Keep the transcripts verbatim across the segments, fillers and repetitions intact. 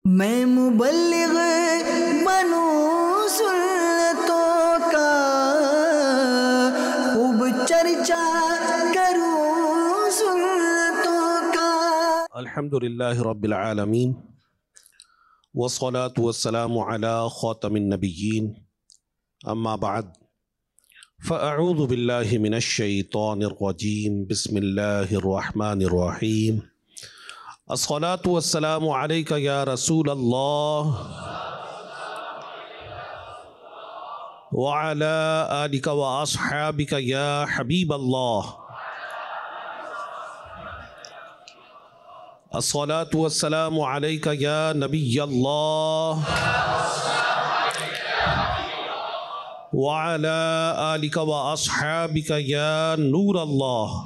میں مبلغ بنوں سنتوں کا، خوب چرچا کروں سنتوں کا۔ الحمدللہ رب العالمین والصلاة والسلام علی خاتم النبیین، اما بعد فاعوذ باللہ من الشیطان الرجیم، بسم اللہ الرحمن الرحیم۔ الصلاة والسلام علیک یا رسول اللہ وعلی آلک واصحابک یا حبیب اللہ۔ الصلاة والسلام علیک یا نبی اللہ وعلی آلک واصحابک یا نور اللہ۔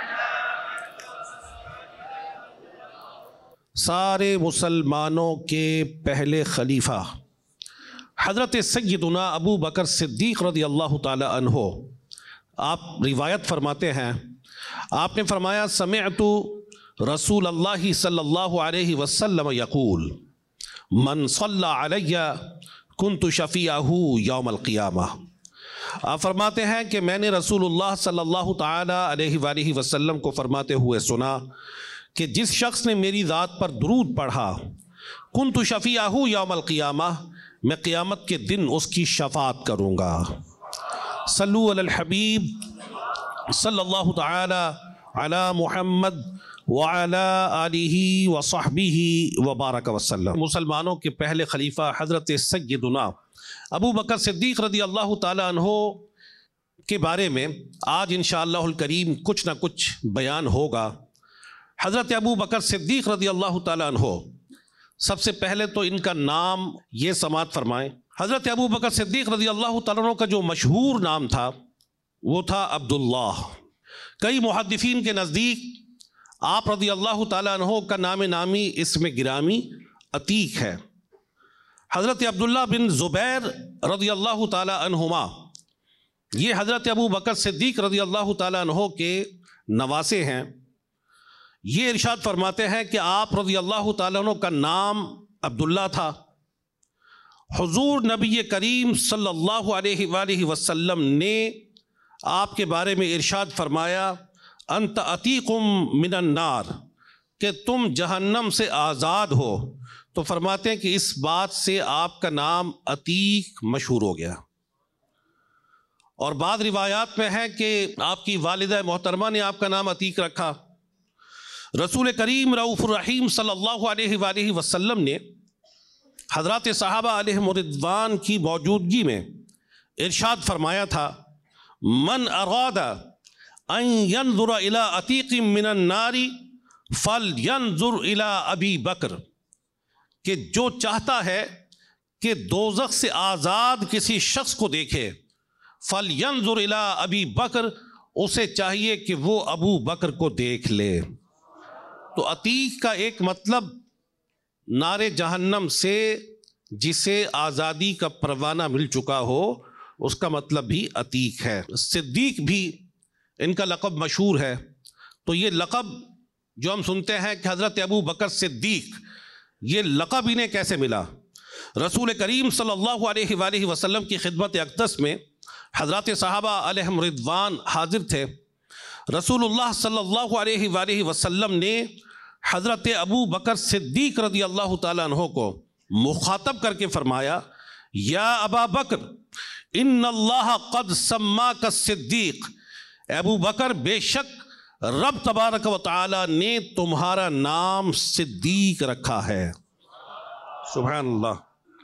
سارے مسلمانوں کے پہلے خلیفہ حضرت سیدنا ابو بکر صدیق رضی اللہ تعالی عنہ، آپ روایت فرماتے ہیں، آپ نے فرمایا سمعت رسول اللہ صلی اللہ علیہ وسلم یقول من صلی علی کنت شفیعہ یوم القیامہ۔ آپ فرماتے ہیں کہ میں نے رسول اللہ صلی اللہ تعالی علیہ وآلہ وسلم کو فرماتے ہوئے سنا کہ جس شخص نے میری ذات پر درود پڑھا، کنت شفیعہ یوم القیامہ، میں قیامت کے دن اس کی شفاعت کروں گا۔ صلو علی الحبیب صلی اللہ تعالی علی محمد وعلی آلہ وصحبہ وبارک وسلم۔ مسلمانوں کے پہلے خلیفہ حضرت سیدنا ابو بکر صدیق رضی اللہ تعالی عنہ کے بارے میں آج انشاءاللہ الکریم کچھ نہ کچھ بیان ہوگا۔ حضرت ابو بکر صدیق رضی اللہ تعالیٰ عنہ، سب سے پہلے تو ان کا نام یہ سماعت فرمائیں۔ حضرت ابو بکر صدیق رضی اللہ تعالیٰ عنہ کا جو مشہور نام تھا وہ تھا عبداللہ۔ کئی محدثین کے نزدیک آپ رضی اللہ تعالیٰ عنہ کا نام نامی اسم گرامی عتیق ہے۔ حضرت عبداللہ بن زبیر رضی اللہ تعالیٰ عنہما، یہ حضرت ابو بکر صدیق رضی اللہ تعالیٰ عنہ کے نواسے ہیں۔ یہ ارشاد فرماتے ہیں کہ آپ رضی اللہ تعالیٰ عنہ کا نام عبداللہ تھا۔ حضور نبی کریم صلی اللہ علیہ وآلہ وسلم نے آپ کے بارے میں ارشاد فرمایا انت عتیق من النار، کہ تم جہنم سے آزاد ہو۔ تو فرماتے ہیں کہ اس بات سے آپ کا نام عتیق مشہور ہو گیا۔ اور بعض روایات میں ہے کہ آپ کی والدہ محترمہ نے آپ کا نام عتیق رکھا۔ رسول کریم رؤوف الرحیم صلی اللہ علیہ وآلہ وسلم نے حضرات صحابہ علیہم رضوان کی موجودگی میں ارشاد فرمایا تھا من اراد ان ينظر الى عتیق من النار فلینظر الى ابی بکر، کہ جو چاہتا ہے کہ دوزخ سے آزاد کسی شخص کو دیکھے، فلینظر الى ابی بکر، اسے چاہیے کہ وہ ابو بکر کو دیکھ لے۔ تو عتیق کا ایک مطلب نار جہنم سے جسے آزادی کا پروانہ مل چکا ہو، اس کا مطلب بھی عتیق ہے۔ صدیق بھی ان کا لقب مشہور ہے۔ تو یہ لقب جو ہم سنتے ہیں کہ حضرت ابو بکر صدیق، یہ لقب انہیں کیسے ملا؟ رسول کریم صلی اللہ علیہ وآلہ وسلم کی خدمت اقدس میں حضرات صحابہ علیہم رضوان حاضر تھے۔ رسول اللہ صلی اللہ علیہ وآلہ وسلم نے حضرت ابو بکر صدیق رضی اللہ تعالیٰ عنہ کو مخاطب کر کے فرمایا یا ابا بکر ان اللہ قد سماک الصدیق، ابو بکر بے شک رب تبارک و تعالیٰ نے تمہارا نام صدیق رکھا ہے۔ سبحان اللہ۔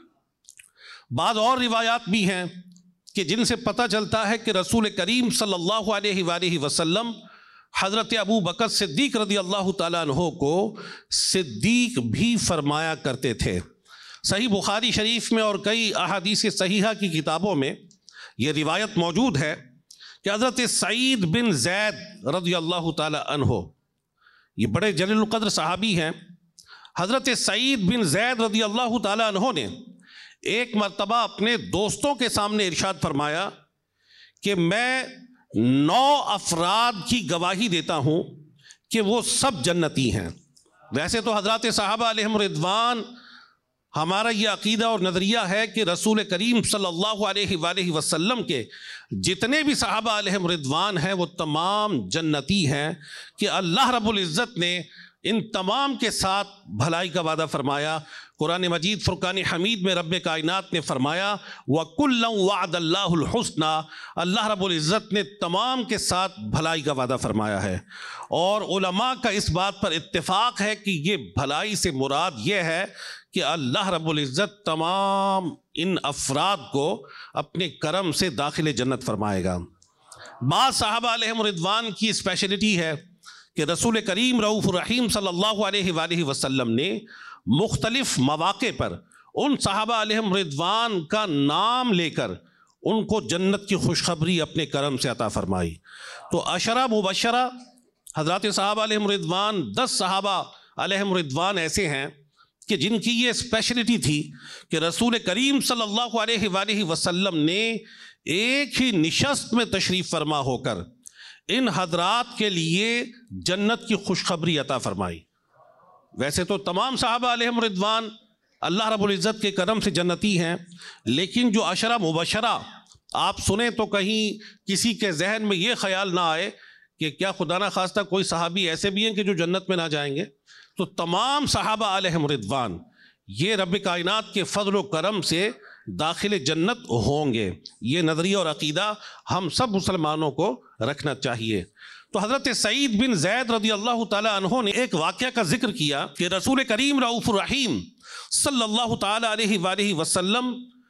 بعض اور روایات بھی ہیں کہ جن سے پتہ چلتا ہے کہ رسول کریم صلی اللہ علیہ وآلہ وسلم حضرت ابو بکر صدیق رضی اللہ تعالیٰ عنہ کو صدیق بھی فرمایا کرتے تھے۔ صحیح بخاری شریف میں اور کئی احادیث صحیحہ کی کتابوں میں یہ روایت موجود ہے کہ حضرت سعید بن زید رضی اللہ تعالیٰ عنہ، یہ بڑے جلیل القدر صحابی ہیں، حضرت سعید بن زید رضی اللہ تعالیٰ عنہ نے ایک مرتبہ اپنے دوستوں کے سامنے ارشاد فرمایا کہ میں نو افراد کی گواہی دیتا ہوں کہ وہ سب جنتی ہیں۔ ویسے تو حضرات صحابہ علیہم رضوان ہمارا یہ عقیدہ اور نظریہ ہے کہ رسول کریم صلی اللہ علیہ وآلہ وسلم کے جتنے بھی صحابہ علیہم رضوان ہیں وہ تمام جنتی ہیں، کہ اللہ رب العزت نے ان تمام کے ساتھ بھلائی کا وعدہ فرمایا۔ قرآن مجید فرقان حمید میں رب کائنات نے فرمایا وَكُلًّا وَعَدَ اللَّهُ الْحُسْنَى، اللہ رب العزت نے تمام کے ساتھ بھلائی کا وعدہ فرمایا ہے۔ اور علماء کا اس بات پر اتفاق ہے کہ یہ بھلائی سے مراد یہ ہے کہ اللہ رب العزت تمام ان افراد کو اپنے کرم سے داخل جنت فرمائے گا۔ بعض صحابہ علیہم رضوان کی اسپیشلٹی ہے کہ رسول کریم رؤوف الرحیم صلی اللہ علیہ وآلہ وسلم نے مختلف مواقع پر ان صحابہ علیہم رضوان کا نام لے کر ان کو جنت کی خوشخبری اپنے کرم سے عطا فرمائی۔ تو عشرہ مبشرہ حضرات صحابہ علیہم رضوان، دس صحابہ علیہم رضوان ایسے ہیں کہ جن کی یہ اسپیشلٹی تھی کہ رسول کریم صلی اللہ علیہ وآلہ وسلم نے ایک ہی نشست میں تشریف فرما ہو کر ان حضرات کے لیے جنت کی خوشخبری عطا فرمائی۔ ویسے تو تمام صحابہ علیہم رضوان اللہ رب العزت کے کرم سے جنتی ہیں، لیکن جو عشرہ مبشرہ آپ سنیں تو کہیں کسی کے ذہن میں یہ خیال نہ آئے کہ کیا خدا نہ خواستہ کوئی صحابی ایسے بھی ہیں کہ جو جنت میں نہ جائیں گے۔ تو تمام صحابہ علیہم رضوان یہ رب کائنات کے فضل و کرم سے داخل جنت ہوں گے۔ یہ نظریہ اور عقیدہ ہم سب مسلمانوں کو رکھنا چاہیے۔ تو حضرت سعید بن زید رضی اللہ تعالی عنہ نے ایک واقعہ کا ذکر کیا کہ رسول کریم رؤوف الرحیم صلی اللہ تعالی علیہ وآلہ وسلم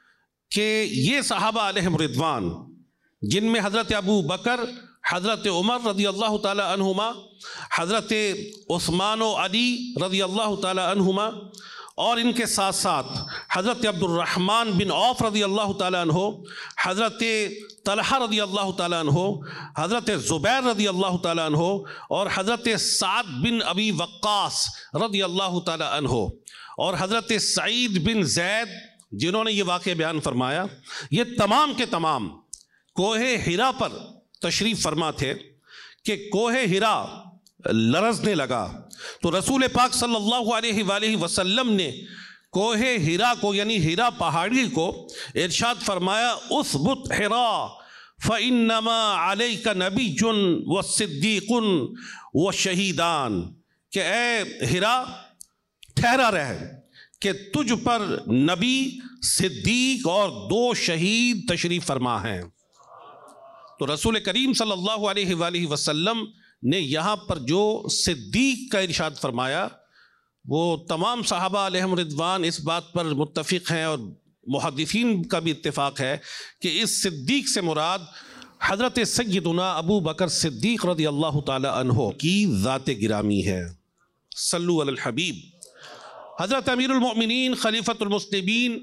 کہ یہ صحابہ علیہم رضوان جن میں حضرت ابو بکر، حضرت عمر رضی اللہ تعالی عنہما، حضرت عثمان و علی رضی اللہ تعالی عنہما، اور ان کے ساتھ ساتھ حضرت عبد الرحمن بن عوف رضی اللہ تعالیٰ عنہ، حضرت طلحہ رضی اللہ تعالیٰ عنہ، حضرت زبیر رضی اللہ تعالیٰ عنہ، اور حضرت سعد بن ابی وقاص رضی اللہ تعالیٰ عنہ، اور حضرت سعید بن زید جنہوں نے یہ واقعہ بیان فرمایا، یہ تمام کے تمام کوہ ہرا پر تشریف فرما تھے کہ کوہ ہرا لرزنے لگا تو رسول پاک صلی اللہ علیہ وآلہ وسلم نے کوہ ہرا کو یعنی ہرا پہاڑی کو ارشاد فرمایا اثبت ہرا فإنما علیک نبی وصدیق وشہیدان، کہ اے ہرا ٹھہرا رہے کہ تجھ پر نبی، صدیق اور دو شہید تشریف فرما ہیں۔ تو رسول کریم صلی اللہ علیہ وآلہ وسلم نے یہاں پر جو صدیق کا ارشاد فرمایا وہ تمام صحابہ علیہم رضوان اس بات پر متفق ہیں، اور محدثین کا بھی اتفاق ہے کہ اس صدیق سے مراد حضرت سیدنا ابو بکر صدیق رضی اللہ تعالی عنہ کی ذات گرامی ہے۔ صلو علی الحبیب۔ حضرت امیر المؤمنین خلیفۃ المسلمین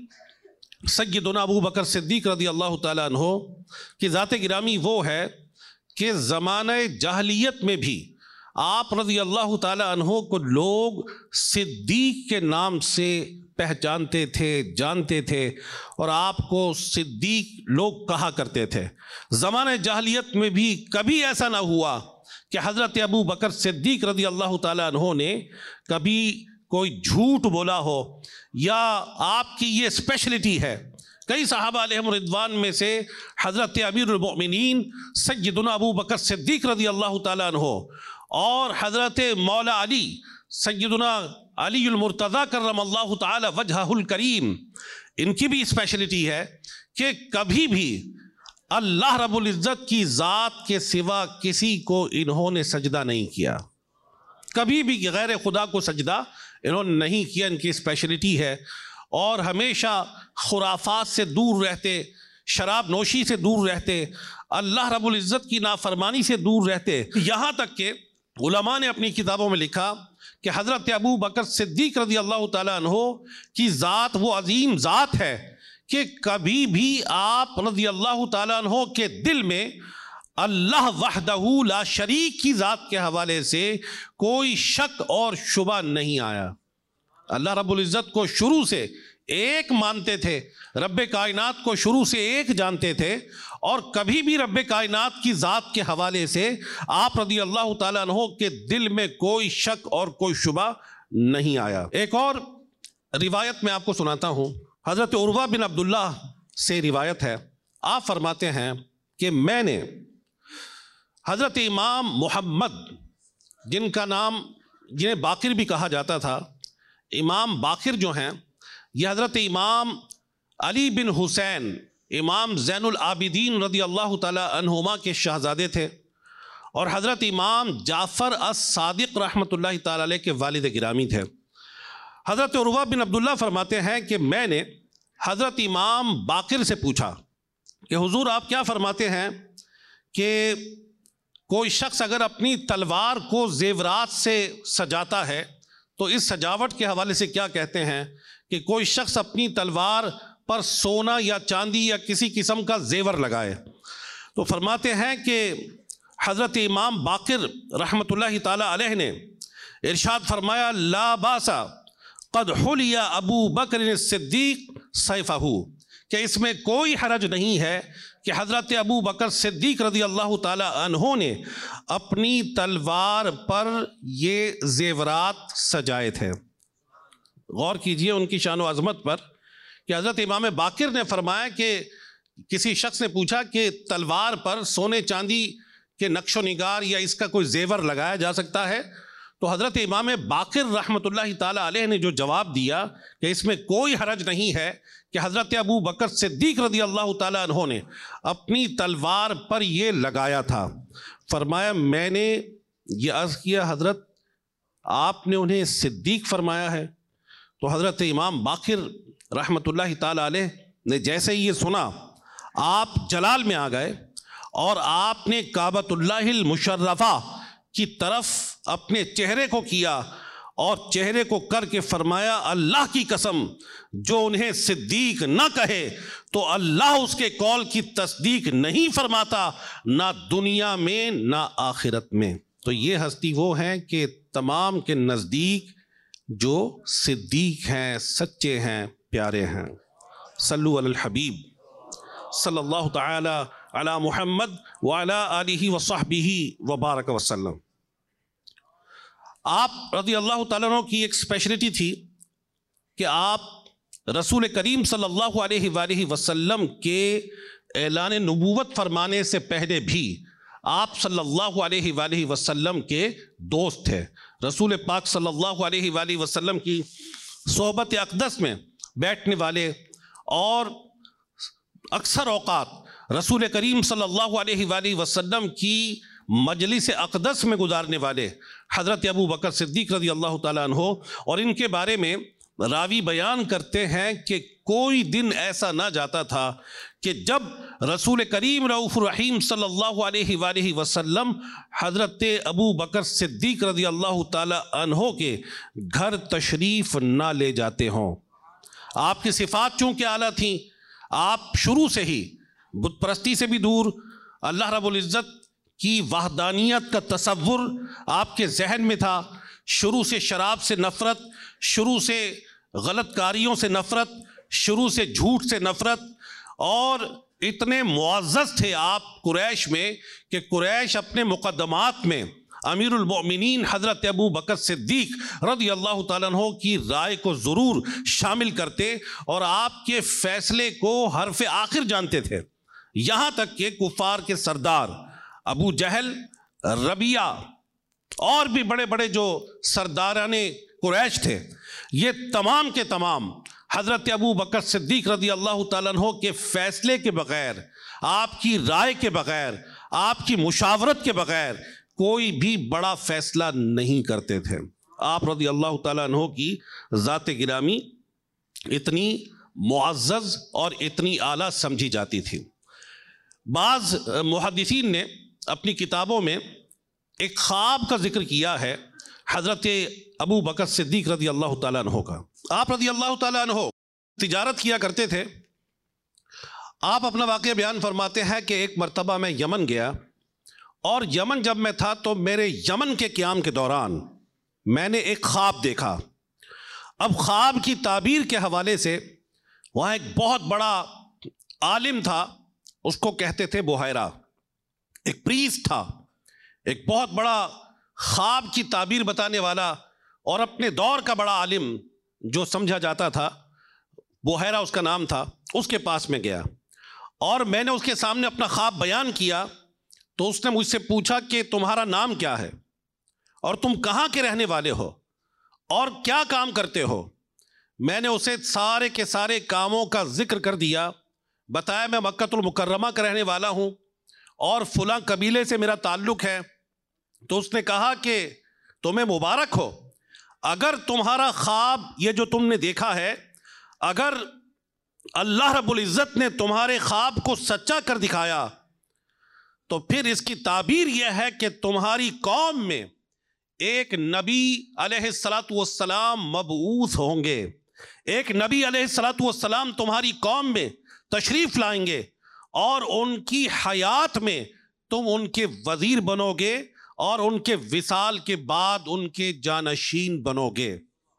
سیدنا ابو بکر صدیق رضی اللہ تعالی عنہ کی ذات گرامی وہ ہے کہ زمانہ جاہلیت میں بھی آپ رضی اللہ تعالی عنہ کو لوگ صدیق کے نام سے پہچانتے تھے، جانتے تھے، اور آپ کو صدیق لوگ کہا کرتے تھے۔ زمانہ جاہلیت میں بھی کبھی ایسا نہ ہوا کہ حضرت ابو بکر صدیق رضی اللہ تعالی عنہ نے کبھی کوئی جھوٹ بولا ہو، یا آپ کی یہ اسپیشلٹی ہے۔ کئی صحابہ علیہم رضوان میں سے حضرت امیر المؤمنین سیدنا ابو بکر صدیق رضی اللہ تعالیٰ عنہ اور حضرت مولا علی سیدنا علی المرتضیٰ کرم اللہ تعالی وجہہ الکریم، ان کی بھی اسپیشلٹی ہے کہ کبھی بھی اللہ رب العزت کی ذات کے سوا کسی کو انہوں نے سجدہ نہیں کیا، کبھی بھی غیر خدا کو سجدہ انہوں نے نہیں کیا، ان کی اسپیشلٹی ہے۔ اور ہمیشہ خرافات سے دور رہتے، شراب نوشی سے دور رہتے، اللہ رب العزت کی نافرمانی سے دور رہتے، یہاں تک کہ علماء نے اپنی کتابوں میں لکھا کہ حضرت ابو بکر صدیق رضی اللہ تعالیٰ عنہ کی ذات وہ عظیم ذات ہے کہ کبھی بھی آپ رضی اللہ تعالیٰ عنہ کے دل میں اللہ وحدہ لا شریک کی ذات کے حوالے سے کوئی شک اور شبہ نہیں آیا۔ اللہ رب العزت کو شروع سے ایک مانتے تھے، رب کائنات کو شروع سے ایک جانتے تھے، اور کبھی بھی رب کائنات کی ذات کے حوالے سے آپ رضی اللہ تعالیٰ عنہ کے دل میں کوئی شک اور کوئی شبہ نہیں آیا۔ ایک اور روایت میں آپ کو سناتا ہوں، حضرت عروہ بن عبداللہ سے روایت ہے، آپ فرماتے ہیں کہ میں نے حضرت امام محمد، جن کا نام جنہیں باقر بھی کہا جاتا تھا، امام باقر جو ہیں یہ حضرت امام علی بن حسین امام زین العابدین رضی اللہ تعالی عنہما کے شہزادے تھے، اور حضرت امام جعفر الصادق رحمۃ اللہ تعالی علیہ کے والد گرامی تھے۔ حضرت عروہ بن عبداللہ فرماتے ہیں کہ میں نے حضرت امام باقر سے پوچھا کہ حضور آپ کیا فرماتے ہیں کہ کوئی شخص اگر اپنی تلوار کو زیورات سے سجاتا ہے تو اس سجاوٹ کے حوالے سے کیا کہتے ہیں کہ کوئی شخص اپنی تلوار پر سونا یا چاندی یا کسی قسم کا زیور لگائے؟ تو فرماتے ہیں کہ حضرت امام باقر رحمۃ اللہ تعالی علیہ نے ارشاد فرمایا لا باسا قد حلی ابو بکر الصدیق سیفہ، کہ اس میں کوئی حرج نہیں ہے کہ حضرت ابو بکر صدیق رضی اللہ تعالی عنہ نے اپنی تلوار پر یہ زیورات سجائے تھے۔ غور کیجئے ان کی شان و عظمت پر کہ حضرت امام باقر نے فرمایا کہ کسی شخص نے پوچھا کہ تلوار پر سونے چاندی کے نقش و نگار یا اس کا کوئی زیور لگایا جا سکتا ہے؟ تو حضرت امام باقر رحمۃ اللہ تعالی علیہ نے جو جواب دیا کہ اس میں کوئی حرج نہیں ہے کہ حضرت ابو بکر صدیق رضی اللہ تعالی عنہ نے اپنی تلوار پر یہ لگایا تھا۔ فرمایا میں نے یہ عرض کیا حضرت آپ نے انہیں صدیق فرمایا ہے؟ تو حضرت امام باقر رحمۃ اللہ تعالی علیہ نے جیسے ہی یہ سنا آپ جلال میں آ گئے اور آپ نے کعبۃ اللہ المشرفہ کی طرف اپنے چہرے کو کیا اور چہرے کو کر کے فرمایا اللہ کی قسم جو انہیں صدیق نہ کہے تو اللہ اس کے قول کی تصدیق نہیں فرماتا، نہ دنیا میں نہ آخرت میں۔ تو یہ ہستی وہ ہیں کہ تمام کے نزدیک جو صدیق ہیں، سچے ہیں، پیارے ہیں۔ صلو علی الحبیب صلی اللہ تعالی علی محمد وعلی آلہ وصحبہ وبارک وسلم۔ آپ رضی اللہ تعالیٰ عنہ کی ایک اسپیشلٹی تھی کہ آپ رسول کریم صلی اللہ علیہ وآلہ وسلم کے اعلان نبوت فرمانے سے پہلے بھی آپ صلی اللہ علیہ وآلہ وسلم کے دوست تھے۔ رسول پاک صلی اللہ علیہ وآلہ وسلم کی صحبت اقدس میں بیٹھنے والے اور اکثر اوقات رسول کریم صلی اللہ علیہ وآلہ وسلم کی مجلس اقدس میں گزارنے والے حضرت ابو بکر صدیق رضی اللہ تعالیٰ عنہ، اور ان کے بارے میں راوی بیان کرتے ہیں کہ کوئی دن ایسا نہ جاتا تھا کہ جب رسول کریم رؤوف الرحیم صلی اللہ علیہ وآلہ وسلم حضرت ابو بکر صدیق رضی اللہ تعالیٰ عنہ کے گھر تشریف نہ لے جاتے ہوں۔ آپ کی صفات چونکہ اعلیٰ تھیں، آپ شروع سے ہی بت پرستی سے بھی دور، اللہ رب العزت کی وحدانیت کا تصور آپ کے ذہن میں تھا، شروع سے شراب سے نفرت، شروع سے غلط کاریوں سے نفرت، شروع سے جھوٹ سے نفرت، اور اتنے معزز تھے آپ قریش میں کہ قریش اپنے مقدمات میں امیر المؤمنین حضرت ابو بکر صدیق رضی اللہ تعالیٰ عنہ کی رائے کو ضرور شامل کرتے اور آپ کے فیصلے کو حرف آخر جانتے تھے۔ یہاں تک کہ کفار کے سردار ابو جہل، ربیعہ اور بھی بڑے بڑے جو سرداران قریش تھے، یہ تمام کے تمام حضرت ابو بکر صدیق رضی اللہ تعالیٰ عنہ کے فیصلے کے بغیر، آپ کی رائے کے بغیر، آپ کی مشاورت کے بغیر کوئی بھی بڑا فیصلہ نہیں کرتے تھے۔ آپ رضی اللہ تعالیٰ عنہ کی ذات گرامی اتنی معزز اور اتنی اعلیٰ سمجھی جاتی تھی۔ بعض محدثین نے اپنی کتابوں میں ایک خواب کا ذکر کیا ہے حضرت ابو بکر صدیق رضی اللہ تعالیٰ عنہ کا۔ آپ رضی اللہ تعالیٰ عنہ تجارت کیا کرتے تھے۔ آپ اپنا واقعہ بیان فرماتے ہیں کہ ایک مرتبہ میں یمن گیا، اور یمن جب میں تھا تو میرے یمن کے قیام کے دوران میں نے ایک خواب دیکھا۔ اب خواب کی تعبیر کے حوالے سے وہاں ایک بہت بڑا عالم تھا، اس کو کہتے تھے بحیرہ، ایک پریسٹ تھا، ایک بہت بڑا خواب کی تعبیر بتانے والا اور اپنے دور کا بڑا عالم جو سمجھا جاتا تھا، بحیرہ اس کا نام تھا، اس کے پاس میں گیا اور میں نے اس کے سامنے اپنا خواب بیان کیا تو اس نے مجھ سے پوچھا کہ تمہارا نام کیا ہے اور تم کہاں کے رہنے والے ہو اور کیا کام کرتے ہو؟ میں نے اسے سارے کے سارے کاموں کا ذکر کر دیا، بتایا میں مکہ المکرمہ کا رہنے والا ہوں اور فلاں قبیلے سے میرا تعلق ہے۔ تو اس نے کہا کہ تمہیں مبارک ہو، اگر تمہارا خواب یہ جو تم نے دیکھا ہے، اگر اللہ رب العزت نے تمہارے خواب کو سچا کر دکھایا تو پھر اس کی تعبیر یہ ہے کہ تمہاری قوم میں ایک نبی علیہ الصلاۃ والسلام مبعوث ہوں گے، ایک نبی علیہ الصلاۃ والسلام تمہاری قوم میں تشریف لائیں گے اور ان کی حیات میں تم ان کے وزیر بنو گے اور ان کے وصال کے بعد ان کے جانشین بنو گے۔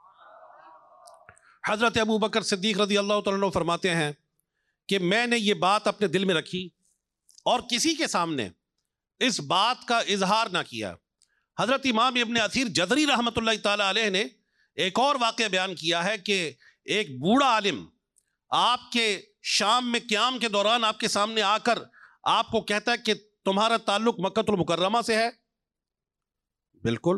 حضرت ابو بکر صدیق رضی اللہ تعالیٰ عنہ فرماتے ہیں کہ میں نے یہ بات اپنے دل میں رکھی اور کسی کے سامنے اس بات کا اظہار نہ کیا۔ حضرت امام ابن اثیر جزری رحمۃ اللہ تعالیٰ علیہ نے ایک اور واقعہ بیان کیا ہے کہ ایک بوڑھا عالم آپ کے شام میں قیام کے دوران آپ کے سامنے آ کر آپ کو کہتا ہے کہ تمہارا تعلق مکہ المکرمہ سے ہے؟ بالکل۔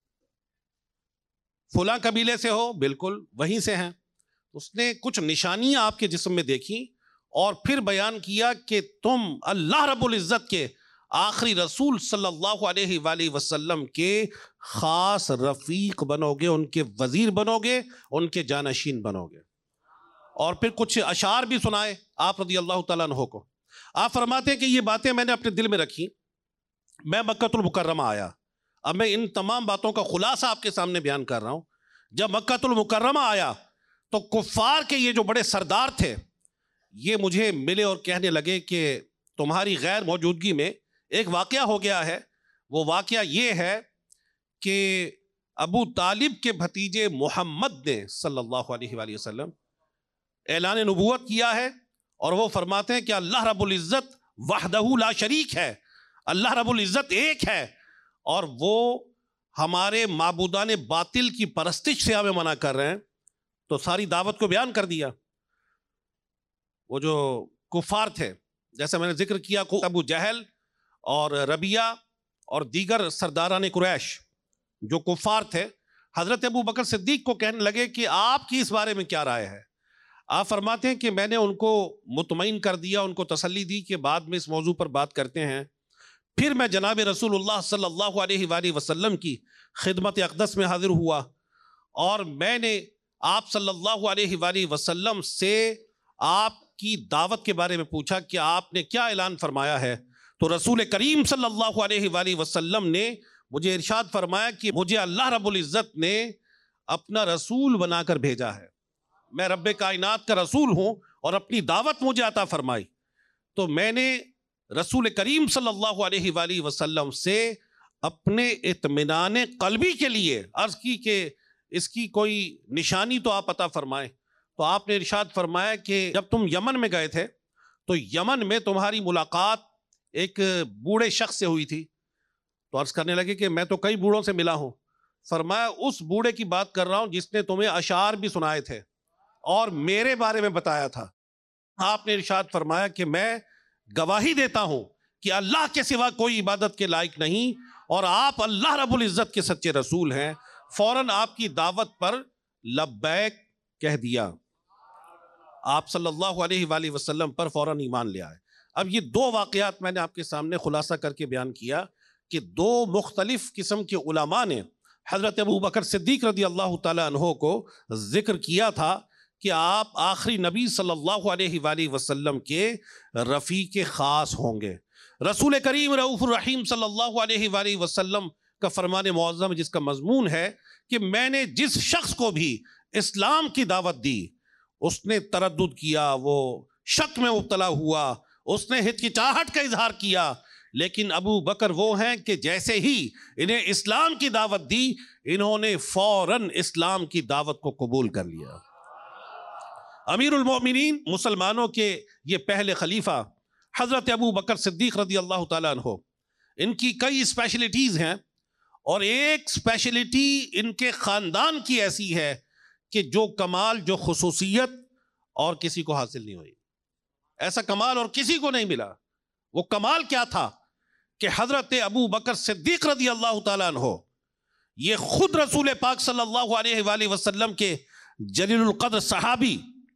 فلاں قبیلے سے ہو؟ بالکل وہیں سے ہیں۔ اس نے کچھ نشانیاں آپ کے جسم میں دیکھی اور پھر بیان کیا کہ تم اللہ رب العزت کے آخری رسول صلی اللہ علیہ وآلہ وسلم کے خاص رفیق بنو گے، ان کے وزیر بنو گے، ان کے جانشین بنو گے۔ اور پھر کچھ اشعار بھی سنائے آپ رضی اللہ تعالیٰ عنہ کو۔ آپ فرماتے ہیں کہ یہ باتیں میں نے اپنے دل میں رکھی، میں مکہ المکرمہ آیا۔ اب میں ان تمام باتوں کا خلاصہ آپ کے سامنے بیان کر رہا ہوں۔ جب مکہ المکرمہ آیا تو کفار کے یہ جو بڑے سردار تھے یہ مجھے ملے اور کہنے لگے کہ تمہاری غیر موجودگی میں ایک واقعہ ہو گیا ہے۔ وہ واقعہ یہ ہے کہ ابو طالب کے بھتیجے محمد نے صلی اللہ علیہ وآلہ وسلم اعلان نبوت کیا ہے اور وہ فرماتے ہیں کہ اللہ رب العزت وحدہ لا شریک ہے، اللہ رب العزت ایک ہے، اور وہ ہمارے معبودان باطل کی پرستش سے ہمیں منع کر رہے ہیں۔ تو ساری دعوت کو بیان کر دیا۔ وہ جو کفار تھے جیسے میں نے ذکر کیا، ابو جہل اور ربیہ اور دیگر سرداران قریش جو کفار تھے، حضرت ابو بکر صدیق کو کہنے لگے کہ آپ کی اس بارے میں کیا رائے ہے؟ آپ فرماتے ہیں کہ میں نے ان کو مطمئن کر دیا، ان کو تسلی دی کہ بعد میں اس موضوع پر بات کرتے ہیں۔ پھر میں جناب رسول اللہ صلی اللہ علیہ وآلہ وسلم کی خدمت اقدس میں حاضر ہوا اور میں نے آپ صلی اللہ علیہ وآلہ وسلم سے آپ کی دعوت کے بارے میں پوچھا کہ آپ نے کیا اعلان فرمایا ہے؟ تو رسول کریم صلی اللہ علیہ وآلہ وسلم نے مجھے ارشاد فرمایا کہ مجھے اللہ رب العزت نے اپنا رسول بنا کر بھیجا ہے، میں رب کائنات کا رسول ہوں اور اپنی دعوت مجھے عطا فرمائی۔ تو میں نے رسول کریم صلی اللہ علیہ وآلہ وسلم سے اپنے اطمینان قلبی کے لیے عرض کی کہ اس کی کوئی نشانی تو آپ عطا فرمائیں۔ تو آپ نے ارشاد فرمایا کہ جب تم یمن میں گئے تھے تو یمن میں تمہاری ملاقات ایک بوڑھے شخص سے ہوئی تھی۔ تو عرض کرنے لگے کہ میں تو کئی بوڑھوں سے ملا ہوں۔ فرمایا اس بوڑھے کی بات کر رہا ہوں جس نے تمہیں اشعار بھی سنائے تھے اور میرے بارے میں بتایا تھا۔ آپ نے ارشاد فرمایا کہ میں گواہی دیتا ہوں کہ اللہ کے سوا کوئی عبادت کے لائق نہیں اور آپ اللہ رب العزت کے سچے رسول ہیں۔ فوراً آپ کی دعوت پر لبیک کہہ دیا، آپ صلی اللہ علیہ وآلہ وسلم پر فوراً ایمان لے آئے۔ اب یہ دو واقعات میں نے آپ کے سامنے خلاصہ کر کے بیان کیا کہ دو مختلف قسم کے علماء نے حضرت ابو بکر صدیق رضی اللہ تعالیٰ عنہ کو ذکر کیا تھا کہ آپ آخری نبی صلی اللہ علیہ وآلہ وسلم کے رفیق خاص ہوں گے۔ رسول کریم رؤوف الرحیم صلی اللہ علیہ وآلہ وسلم کا فرمان معظم جس کا مضمون ہے کہ میں نے جس شخص کو بھی اسلام کی دعوت دی اس نے تردد کیا، وہ شک میں مبتلا ہوا، اس نے ہچکچاہٹ کا اظہار کیا، لیکن ابو بکر وہ ہیں کہ جیسے ہی انہیں اسلام کی دعوت دی انہوں نے فوراً اسلام کی دعوت کو قبول کر لیا۔ امیر المومنین مسلمانوں کے یہ پہلے خلیفہ حضرت ابو بکر صدیق رضی اللہ تعالیٰ عنہ، ان کی کئی اسپیشلٹیز ہیں اور ایک اسپیشلٹی ان کے خاندان کی ایسی ہے کہ جو کمال، جو خصوصیت اور کسی کو حاصل نہیں ہوئی. ایسا کمال اور کسی کو نہیں ملا. وہ کمال کیا تھا کہ حضرت ابو بکر صدیق رضی اللہ تعالیٰ عنہ یہ خود رسول پاک صلی اللہ علیہ وآلہ وسلم کے جلیل القدر صحابی،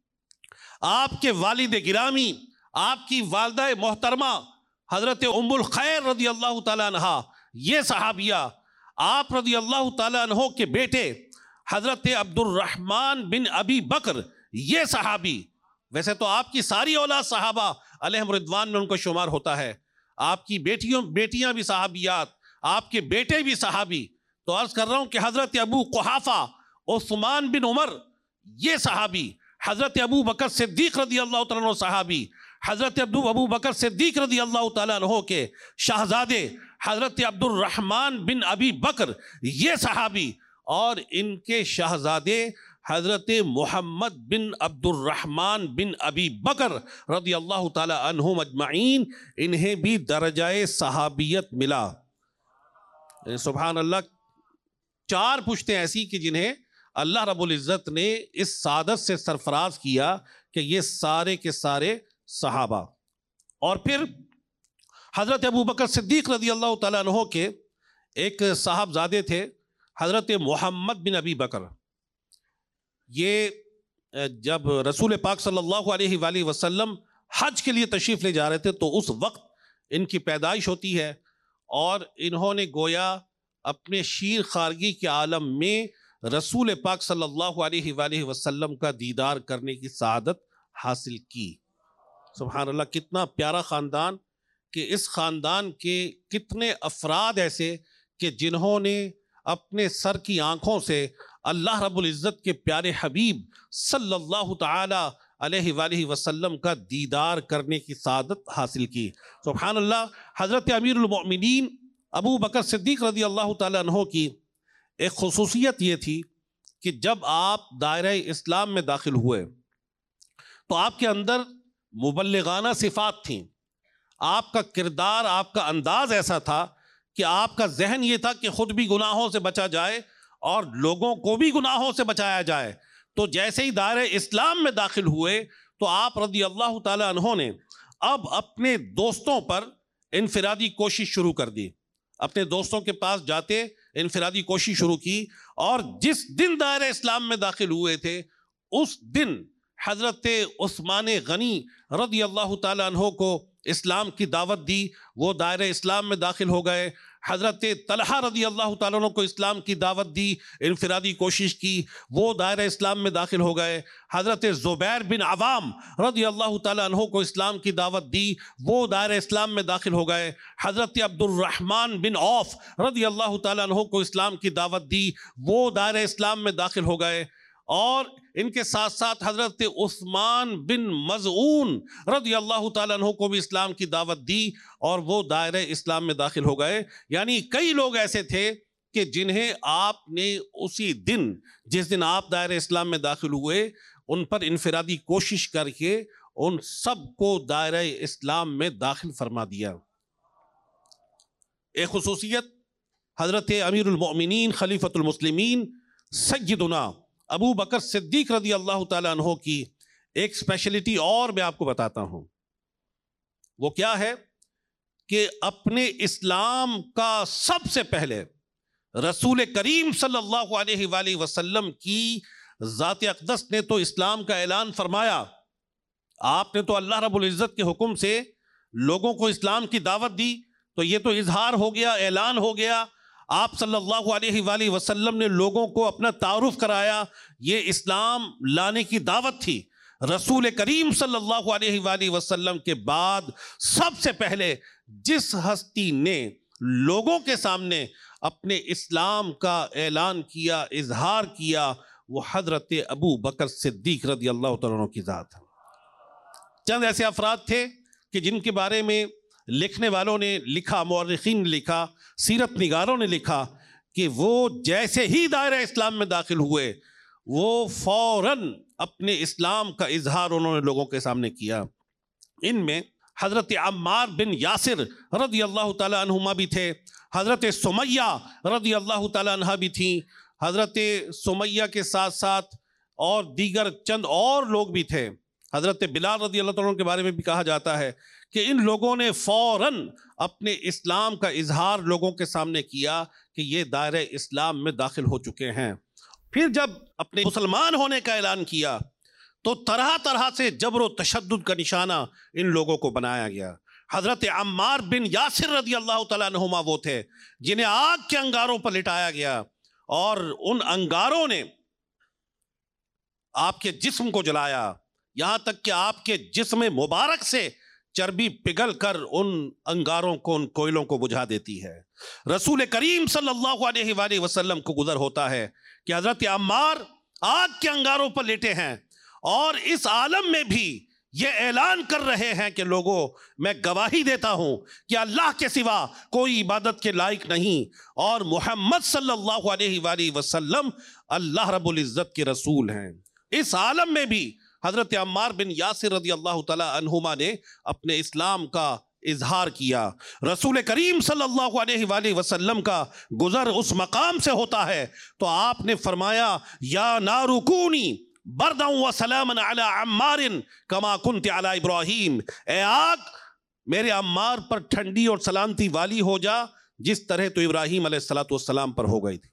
آپ کے والد گرامی، آپ کی والدہ محترمہ حضرت ام الخیر رضی اللہ تعالیٰ عنہ یہ صحابیہ، آپ رضی اللہ تعالیٰ عنہ کے بیٹے حضرت عبد الرحمن بن ابی بکر یہ صحابی. ویسے تو آپ کی ساری اولاد صحابہ علیہم رضوان میں ان کو شمار ہوتا ہے، آپ کی بیٹیوں بیٹیاں بھی صحابیات، آپ کے بیٹے بھی صحابی. تو عرض کر رہا ہوں کہ حضرت ابو قحافہ عثمان بن عمر یہ صحابی، حضرت ابو بکر صدیق رضی اللہ تعالیٰ عنہ صحابی، حضرت ابو ابو بکر صدیق رضی اللہ تعالیٰ عنہ کے شہزادے حضرت عبد الرحمن بن ابی بکر یہ صحابی، اور ان کے شہزادے حضرت محمد بن عبد الرحمن بن ابی بکر رضی اللہ تعالیٰ عنہم اجمعین، انہیں بھی درجہ صحابیت ملا. سبحان اللہ، چار پشتیں ایسی کہ جنہیں اللہ رب العزت نے اس سعادت سے سرفراز کیا کہ یہ سارے کے سارے صحابہ. اور پھر حضرت ابو بکر صدیق رضی اللہ تعالیٰ عنہ کے ایک صاحبزادے تھے حضرت محمد بن ابی بکر. یہ جب رسول پاک صلی اللہ علیہ وآلہ وسلم حج کے لیے تشریف لے جا رہے تھے تو اس وقت ان کی پیدائش ہوتی ہے، اور انہوں نے گویا اپنے شیر خارگی کے عالم میں رسول پاک صلی اللہ علیہ وآلہ وسلم کا دیدار کرنے کی سعادت حاصل کی. سبحان اللہ، کتنا پیارا خاندان کہ اس خاندان کے کتنے افراد ایسے کہ جنہوں نے اپنے سر کی آنکھوں سے اللہ رب العزت کے پیارے حبیب صلی اللہ تعالی علیہ وآلہ وسلم کا دیدار کرنے کی سعادت حاصل کی. سبحان اللہ، حضرت امیر المؤمنین ابو بکر صدیق رضی اللہ تعالیٰ عنہ کی ایک خصوصیت یہ تھی کہ جب آپ دائرہ اسلام میں داخل ہوئے تو آپ کے اندر مبلغانہ صفات تھیں. آپ کا کردار، آپ کا انداز ایسا تھا کہ آپ کا ذہن یہ تھا کہ خود بھی گناہوں سے بچا جائے اور لوگوں کو بھی گناہوں سے بچایا جائے. تو جیسے ہی دائرہ اسلام میں داخل ہوئے تو آپ رضی اللہ تعالیٰ عنہ نے اب اپنے دوستوں پر انفرادی کوشش شروع کر دی. اپنے دوستوں کے پاس جاتے انفرادی کوشش شروع کی، اور جس دن دائرہ اسلام میں داخل ہوئے تھے اس دن حضرت عثمان غنی رضی اللہ تعالیٰ عنہ کو اسلام کی دعوت دی، وہ دائرہ اسلام میں داخل ہو گئے. حضرت طلحہ رضی اللہ تعالیٰ عنہ کو اسلام کی دعوت دی، انفرادی کوشش کی، وہ دائرہ اسلام میں داخل ہو گئے. حضرت زبیر بن عوام رضی اللہ تعالیٰ عنہ کو اسلام کی دعوت دی، وہ دائرہ اسلام میں داخل ہو گئے. حضرت عبد الرحمن بن عوف رضی اللہ تعالیٰ عنہ کو اسلام کی دعوت دی، وہ دائرہ اسلام میں داخل ہو گئے. اور ان کے ساتھ ساتھ حضرت عثمان بن مظعون رضی اللہ تعالیٰ عنہ کو بھی اسلام کی دعوت دی، اور وہ دائرہ اسلام میں داخل ہو گئے. یعنی کئی لوگ ایسے تھے کہ جنہیں آپ نے اسی دن، جس دن آپ دائرہ اسلام میں داخل ہوئے، ان پر انفرادی کوشش کر کے ان سب کو دائرہ اسلام میں داخل فرما دیا. ایک خصوصیت حضرت امیر المؤمنین خلیفۃ المسلمین سیدنا ابو بکر صدیق رضی اللہ تعالیٰ عنہ کی ایک اسپیشلٹی اور میں آپ کو بتاتا ہوں. وہ کیا ہے کہ اپنے اسلام کا سب سے پہلے رسول کریم صلی اللہ علیہ وآلہ وسلم کی ذات اقدس نے تو اسلام کا اعلان فرمایا. آپ نے تو اللہ رب العزت کے حکم سے لوگوں کو اسلام کی دعوت دی، تو یہ تو اظہار ہو گیا، اعلان ہو گیا. آپ صلی اللہ علیہ وآلہ وسلم نے لوگوں کو اپنا تعارف کرایا، یہ اسلام لانے کی دعوت تھی. رسول کریم صلی اللہ علیہ وآلہ وسلم کے بعد سب سے پہلے جس ہستی نے لوگوں کے سامنے اپنے اسلام کا اعلان کیا، اظہار کیا، وہ حضرت ابو بکر صدیق رضی اللہ تعالیٰ عنہ کی ذات ہے. چند ایسے افراد تھے کہ جن کے بارے میں لکھنے والوں نے لکھا، مورخین نے لکھا، سیرت نگاروں نے لکھا کہ وہ جیسے ہی دائرہ اسلام میں داخل ہوئے وہ فوراً اپنے اسلام کا اظہار انہوں نے لوگوں کے سامنے کیا. ان میں حضرت عمار بن یاسر رضی اللہ تعالیٰ عنہما بھی تھے، حضرت سمیہ رضی اللہ تعالیٰ عنہ بھی تھیں. حضرت سمیہ کے ساتھ ساتھ اور دیگر چند اور لوگ بھی تھے. حضرت بلال رضی اللہ تعالیٰ عنہ کے بارے میں بھی کہا جاتا ہے کہ ان لوگوں نے فوراً اپنے اسلام کا اظہار لوگوں کے سامنے کیا کہ یہ دائرہ اسلام میں داخل ہو چکے ہیں. پھر جب اپنے مسلمان ہونے کا اعلان کیا تو طرح طرح سے جبر و تشدد کا نشانہ ان لوگوں کو بنایا گیا. حضرت عمار بن یاسر رضی اللہ تعالیٰ عنہما وہ تھے جنہیں آگ کے انگاروں پر لٹایا گیا اور ان انگاروں نے آپ کے جسم کو جلایا، یہاں تک کہ آپ کے جسم مبارک سے چربی پگھل کر ان انگاروں کو، ان کوئلوں کو بجھا دیتی ہے. رسول کریم صلی اللہ علیہ وآلہ وسلم کو گزر ہوتا ہے کہ حضرت عمار آگ کے انگاروں پر لیٹے ہیں اور اس عالم میں بھی یہ اعلان کر رہے ہیں کہ لوگوں، میں گواہی دیتا ہوں کہ اللہ کے سوا کوئی عبادت کے لائق نہیں اور محمد صلی اللہ علیہ وآلہ وسلم اللہ رب العزت کے رسول ہیں. اس عالم میں بھی حضرت عمار بن یاسر رضی اللہ تعالی عنہما نے اپنے اسلام کا اظہار کیا. رسول کریم صلی اللہ علیہ وآلہ وسلم کا گزر اس مقام سے ہوتا ہے تو آپ نے فرمایا یا نار کونی بردا و سلاما علی عمار کما کنت علی ابراہیم، اے آگ میرے عمار پر ٹھنڈی اور سلامتی والی ہو جا جس طرح تو ابراہیم علیہ الصلوۃ والسلام پر ہو گئی تھی.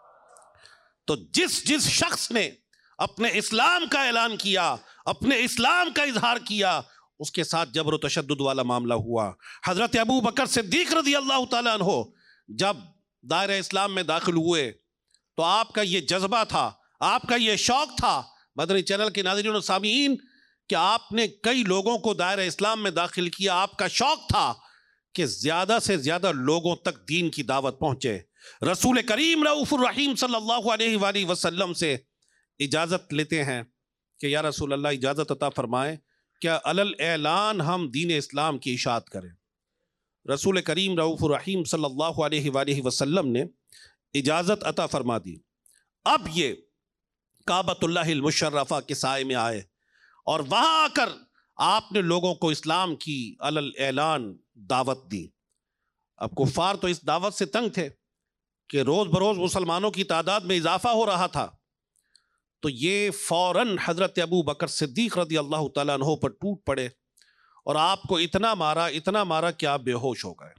تو جس جس شخص نے اپنے اسلام کا اعلان کیا، اپنے اسلام کا اظہار کیا، اس کے ساتھ جبر و تشدد والا معاملہ ہوا. حضرت ابو بکر صدیق رضی اللہ تعالیٰ عنہ جب دائرہ اسلام میں داخل ہوئے تو آپ کا یہ جذبہ تھا، آپ کا یہ شوق تھا مدنی چینل کے ناظرین و سامعین کہ آپ نے کئی لوگوں کو دائرہ اسلام میں داخل کیا. آپ کا شوق تھا کہ زیادہ سے زیادہ لوگوں تک دین کی دعوت پہنچے. رسول کریم رؤوف الرحیم صلی اللہ علیہ وآلہ وسلم سے اجازت لیتے ہیں کہ یا رسول اللہ اجازت عطا فرمائیں کیا علل اعلان ہم دین اسلام کی اشاعت کریں. رسول کریم رؤوف الرحیم صلی اللہ علیہ وآلہ وسلم نے اجازت عطا فرما دی. اب یہ کعبۃ اللہ المشرفہ کے سائے میں آئے اور وہاں آ کر آپ نے لوگوں کو اسلام کی علل اعلان دعوت دی. اب کفار تو اس دعوت سے تنگ تھے کہ روز بروز مسلمانوں کی تعداد میں اضافہ ہو رہا تھا، تو یہ فوراً حضرت ابو بکر صدیق رضی اللہ تعالیٰ عنہ پر ٹوٹ پڑے اور آپ کو اتنا مارا اتنا مارا کہ آپ بے ہوش ہو گئے.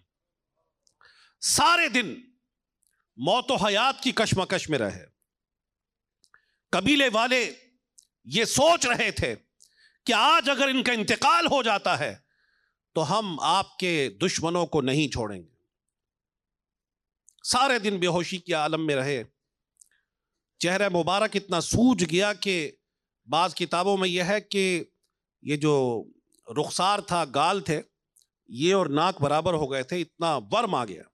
سارے دن موت و حیات کی کشمکش میں رہے. قبیلے والے یہ سوچ رہے تھے کہ آج اگر ان کا انتقال ہو جاتا ہے تو ہم آپ کے دشمنوں کو نہیں چھوڑیں گے. سارے دن بے ہوشی کے عالم میں رہے. چہرہ مبارک اتنا سوج گیا کہ بعض کتابوں میں یہ ہے کہ یہ جو رخسار تھا، گال تھے، یہ اور ناک برابر ہو گئے تھے، اتنا ورم آ گیا.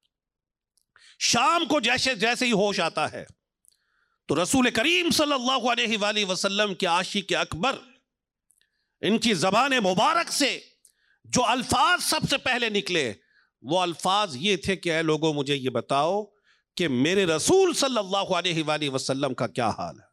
شام کو جیسے جیسے ہی ہوش آتا ہے تو رسول کریم صلی اللہ علیہ وآلہ وسلم کے عاشق اکبر، ان کی زبان مبارک سے جو الفاظ سب سے پہلے نکلے وہ الفاظ یہ تھے کہ اے لوگوں مجھے یہ بتاؤ کہ میرے رسول صلی اللہ علیہ وآلہ وسلم کا کیا حال ہے.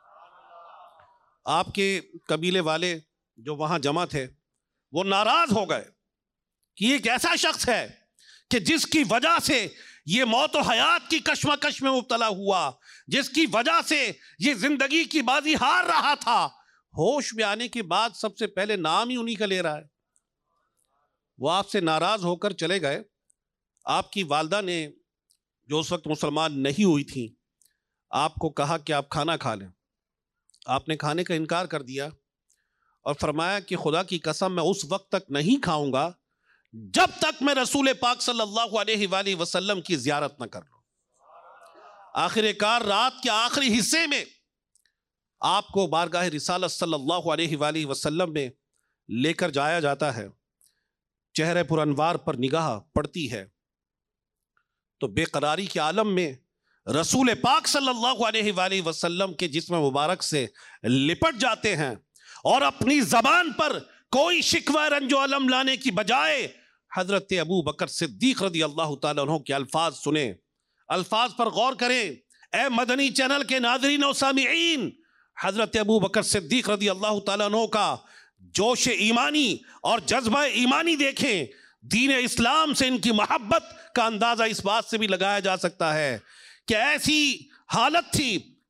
آپ کے قبیلے والے جو وہاں جمع تھے وہ ناراض ہو گئے کہ یہ ایک ایسا شخص ہے کہ جس کی وجہ سے یہ موت و حیات کی کشمکش میں مبتلا ہوا، جس کی وجہ سے یہ زندگی کی بازی ہار رہا تھا، ہوش میں آنے کے بعد سب سے پہلے نام ہی انہی کا لے رہا ہے. وہ آپ سے ناراض ہو کر چلے گئے. آپ کی والدہ نے جو اس وقت مسلمان نہیں ہوئی تھیں آپ کو کہا کہ آپ کھانا کھا لیں. آپ نے کھانے کا انکار کر دیا اور فرمایا کہ خدا کی قسم میں اس وقت تک نہیں کھاؤں گا جب تک میں رسول پاک صلی اللہ علیہ وآلہ وسلم کی زیارت نہ کر لوں. آخر کار رات کے آخری حصے میں آپ کو بارگاہ رسالت صلی اللہ علیہ وآلہ وسلم میں لے کر جایا جاتا ہے. چہرے پر انوار پر نگاہ پڑتی ہے تو بے قراری کے عالم میں رسول پاک صلی اللہ علیہ وآلہ وسلم کے جسم مبارک سے لپٹ جاتے ہیں اور اپنی زبان پر کوئی شکوہ رنج و علم لانے کی بجائے حضرت ابو بکر صدیق رضی اللہ تعالیٰ عنہ کے الفاظ سنیں. الفاظ پر غور کریں اے مدنی چینل کے ناظرین و سامعین. حضرت ابو بکر صدیق رضی اللہ تعالیٰ عنہ کا جوش ایمانی اور جذبہ ایمانی دیکھیں. دین اسلام سے ان کی محبت کا اندازہ اس بات سے بھی لگایا جا سکتا ہے کہ ایسی حالت تھی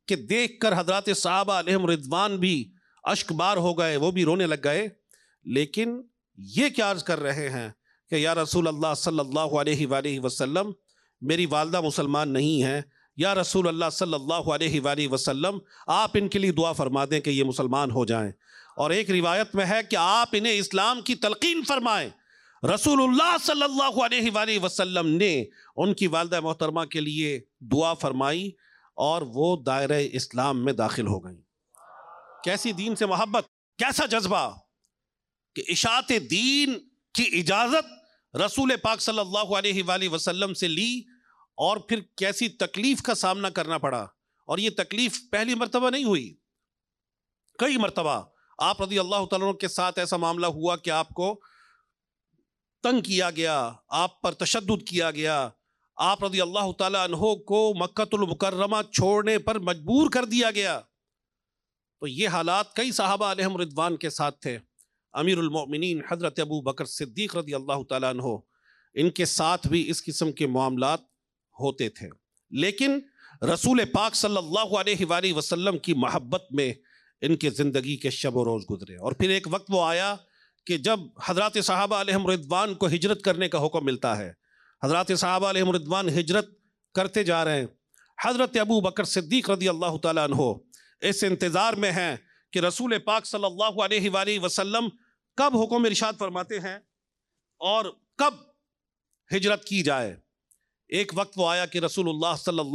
کہ دیکھ کر حضرات صحابہ علیہم رضوان بھی اشک بار ہو گئے، وہ بھی رونے لگ گئے، لیکن یہ کیا عرض کر رہے ہیں کہ یا رسول اللہ صلی اللہ علیہ وآلہ وسلم میری والدہ مسلمان نہیں ہیں، یا رسول اللہ صلی اللہ علیہ وآلہ وسلم آپ ان کے لیے دعا فرما دیں کہ یہ مسلمان ہو جائیں۔ اور ایک روایت میں ہے کہ آپ انہیں اسلام کی تلقین فرمائیں۔ رسول اللہ صلی اللہ علیہ وآلہ وسلم نے ان کی والدہ محترمہ کے لیے دعا فرمائی اور وہ دائرہ اسلام میں داخل ہو گئیں۔ کیسی دین سے محبت، کیسا جذبہ کہ اشاعت دین کی اجازت رسول پاک صلی اللہ علیہ وآلہ وسلم سے لی، اور پھر کیسی تکلیف کا سامنا کرنا پڑا۔ اور یہ تکلیف پہلی مرتبہ نہیں ہوئی، کئی مرتبہ آپ رضی اللہ تعالیٰ عنہ کے ساتھ ایسا معاملہ ہوا کہ آپ کو تنگ کیا گیا، آپ پر تشدد کیا گیا، آپ رضی اللہ تعالیٰ عنہ کو مکہ المکرمہ چھوڑنے پر مجبور کر دیا گیا۔ تو یہ حالات کئی صحابہ علیہم رضوان کے ساتھ تھے۔ امیر المؤمنین حضرت ابو بکر صدیق رضی اللہ تعالیٰ عنہ، ان کے ساتھ بھی اس قسم کے معاملات ہوتے تھے، لیکن رسول پاک صلی اللہ علیہ وآلہ وسلم کی محبت میں ان کے زندگی کے شب و روز گزرے۔ اور پھر ایک وقت وہ آیا کہ جب حضرات صحابہ علیہم رضوان کو ہجرت کرنے کا حکم ملتا ہے، حضرات صحابہ علیہم رضوان ہجرت کرتے جا رہے ہیں، حضرت ابو بکر صدیق رضی اللہ تعالیٰ عنہ اس انتظار میں ہیں کہ رسول پاک صلی اللہ علیہ وآلہ وسلم کب حکم ارشاد فرماتے ہیں اور کب ہجرت کی جائے۔ ایک وقت وہ آیا کہ رسول اللہ صلی اللہ